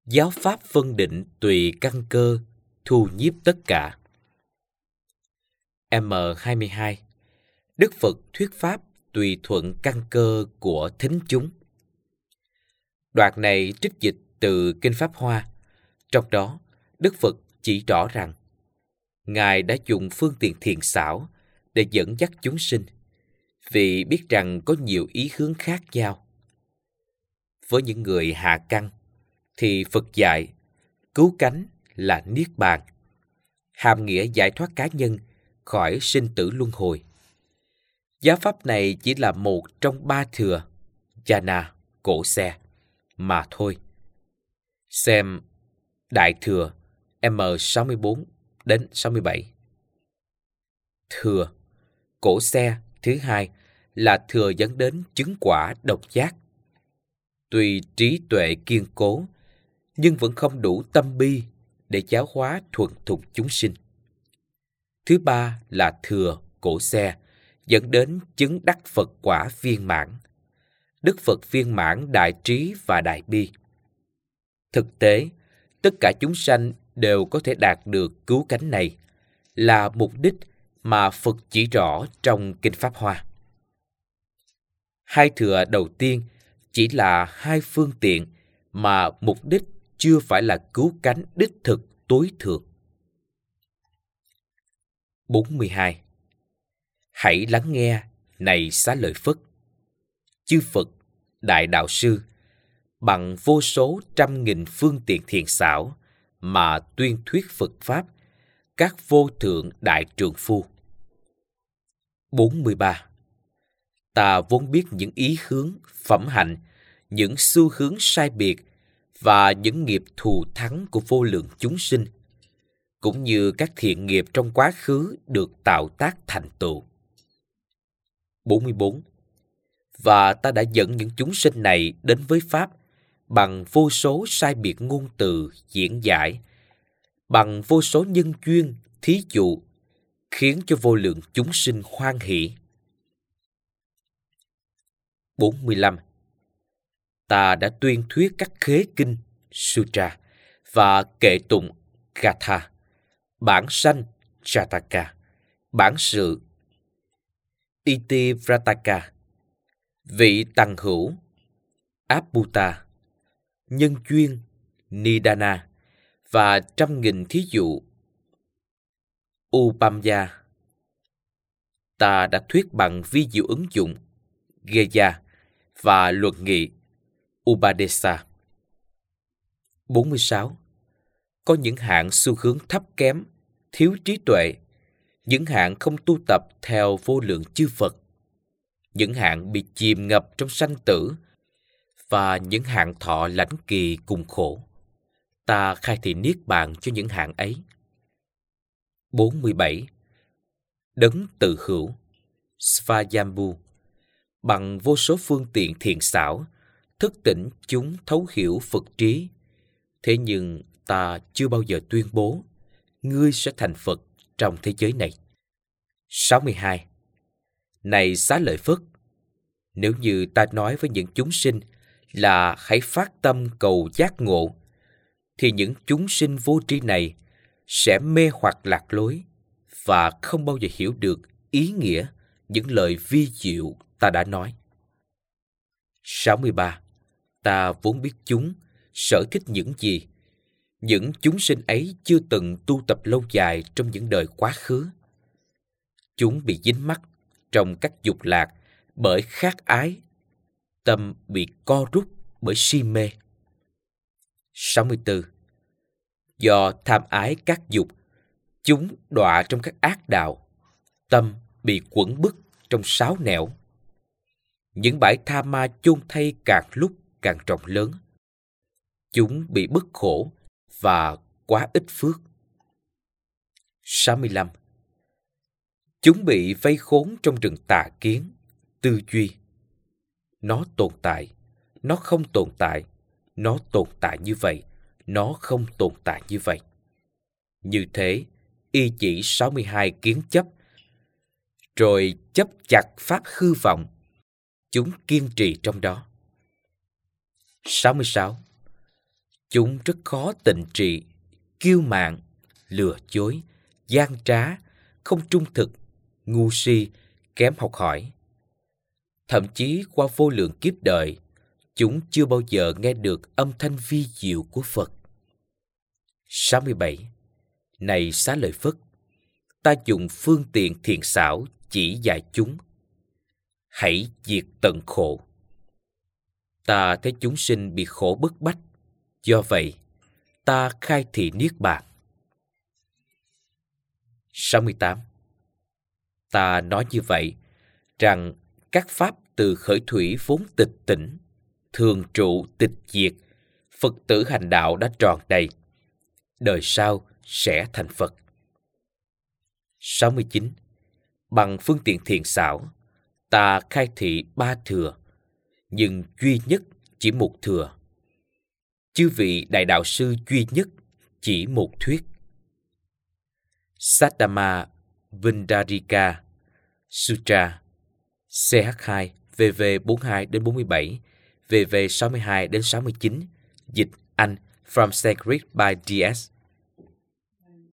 Giáo pháp phân định tùy căn cơ, thu nhiếp tất cả. M22. Đức Phật thuyết pháp tùy thuận căn cơ của thính chúng. Đoạn này trích dịch từ Kinh Pháp Hoa. Trong đó, Đức Phật chỉ rõ rằng Ngài đã dùng phương tiện thiện xảo để dẫn dắt chúng sinh, vì biết rằng có nhiều ý hướng khác nhau. Với những người hạ căn, thì Phật dạy cứu cánh là niết bàn, hàm nghĩa giải thoát cá nhân khỏi sinh tử luân hồi. Giáo pháp này chỉ là một trong ba thừa jhana cổ xe mà thôi. Xem Đại thừa M64 đến 67. Thừa cổ xe thứ hai là thừa dẫn đến chứng quả độc giác. Tuy trí tuệ kiên cố, nhưng vẫn không đủ tâm bi để giáo hóa thuần thục chúng sinh. Thứ ba là thừa cổ xe, dẫn đến chứng đắc Phật quả viên mãn. Đức Phật viên mãn đại trí và đại bi. Thực tế, tất cả chúng sanh đều có thể đạt được cứu cánh này, là mục đích mà Phật chỉ rõ trong Kinh Pháp Hoa. Hai thừa đầu tiên chỉ là hai phương tiện mà mục đích chưa phải là cứu cánh đích thực tối thượng. 42. Hãy lắng nghe, này Xá Lợi Phất. Chư Phật, Đại Đạo Sư, bằng vô số trăm nghìn phương tiện thiện xảo mà tuyên thuyết Phật Pháp, các vô thượng đại trượng phu. 43. Ta vốn biết những ý hướng, phẩm hạnh, những xu hướng sai biệt và những nghiệp thù thắng của vô lượng chúng sinh, cũng như các thiện nghiệp trong quá khứ được tạo tác thành tựu. 44. Và ta đã dẫn những chúng sinh này đến với Pháp bằng vô số sai biệt ngôn từ diễn giải, bằng vô số nhân duyên, thí dụ, khiến cho vô lượng chúng sinh hoan hỷ. 45. Ta đã tuyên thuyết các khế kinh, sutra và kệ tụng, gatha, bản sanh, jataka, bản sự, itivrataka, vị tằng hữu, abhuta, nhân duyên, nidana và trăm nghìn thí dụ, upamya. Ta đã thuyết bằng vi diệu ứng dụng, geya và luận nghị, upadesa. 46. Có những hạng xu hướng thấp kém, thiếu trí tuệ, những hạng không tu tập theo vô lượng chư Phật, những hạng bị chìm ngập trong sanh tử, và những hạng thọ lãnh kỳ cùng khổ. Ta khai thị niết bàn cho những hạng ấy. 47. Đấng tự hữu, Svayambhu, bằng vô số phương tiện thiện xảo, thức tỉnh chúng thấu hiểu Phật trí. Thế nhưng ta chưa bao giờ tuyên bố ngươi sẽ thành Phật trong thế giới này. 62. Này Xá Lợi Phất, nếu như ta nói với những chúng sinh là hãy phát tâm cầu giác ngộ, thì những chúng sinh vô tri này sẽ mê hoặc lạc lối và không bao giờ hiểu được ý nghĩa những lời vi diệu ta đã nói. 63. Ta vốn biết chúng sở thích những gì. Những chúng sinh ấy chưa từng tu tập lâu dài trong những đời quá khứ. Chúng bị dính mắc trong các dục lạc bởi khát ái, tâm bị co rút bởi si mê. 64. Do tham ái các dục, chúng đọa trong các ác đạo, tâm bị quẩn bức trong sáu nẻo. Những bãi tha ma chôn thay càng lúc càng rộng lớn. Chúng bị bức khổ và quá ít phước. 65. Chúng bị vây khốn trong rừng tà kiến, tư duy. Nó tồn tại, nó không tồn tại, nó tồn tại như vậy, nó không tồn tại như vậy. Như thế, y chỉ 62 kiến chấp, rồi chấp chặt pháp hư vọng. Chúng kiên trì trong đó. 66. Chúng rất khó tịnh trị, kiêu mạn, lừa dối, gian trá, không trung thực, ngu si, kém học hỏi. Thậm chí qua vô lượng kiếp đời, chúng chưa bao giờ nghe được âm thanh vi diệu của Phật. 67. Này Xá Lợi Phất, ta dùng phương tiện thiện xảo chỉ dạy chúng. Hãy diệt tận khổ. Ta thấy chúng sinh bị khổ bức bách, do vậy ta khai thị niết bàn. 68. Ta nói như vậy, rằng các pháp từ khởi thủy vốn tịch tỉnh, thường trụ tịch diệt, Phật tử hành đạo đã tròn đầy, đời sau sẽ thành Phật. 69. Bằng phương tiện thiện xảo, ta khai thị ba thừa, nhưng duy nhất chỉ một thừa. Chư vị đại đạo sư duy nhất chỉ một thuyết. Saddhamma Vindarika Sutra CH2 VV 42-47, VV 62-69, dịch Anh From Sanskrit by D.S.